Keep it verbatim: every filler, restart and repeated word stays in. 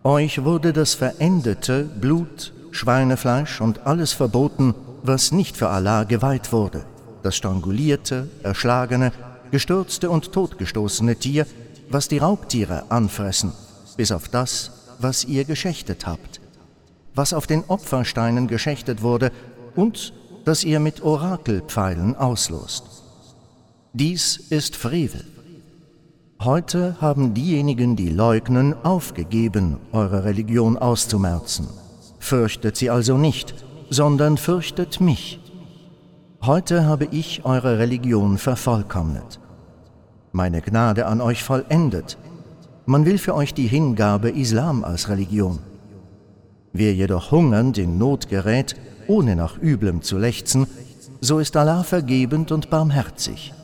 Euch wurde das verendete Blut, Schweinefleisch und alles verboten, was nicht für Allah geweiht wurde, das strangulierte, erschlagene, gestürzte und totgestoßene Tier, was die Raubtiere anfressen, bis auf das, was ihr geschächtet habt, was auf den Opfersteinen geschächtet wurde und das ihr mit Orakelpfeilen auslost. Dies ist Frevel. Heute haben diejenigen, die leugnen, aufgegeben, eure Religion auszumerzen. Fürchtet sie also nicht, sondern fürchtet mich. Heute habe ich eure Religion vervollkommnet, meine Gnade an euch vollendet. Man will für euch die Hingabe Islam als Religion. Wer jedoch hungernd in Not gerät, ohne nach Üblem zu lechzen, so ist Allah vergebend und barmherzig.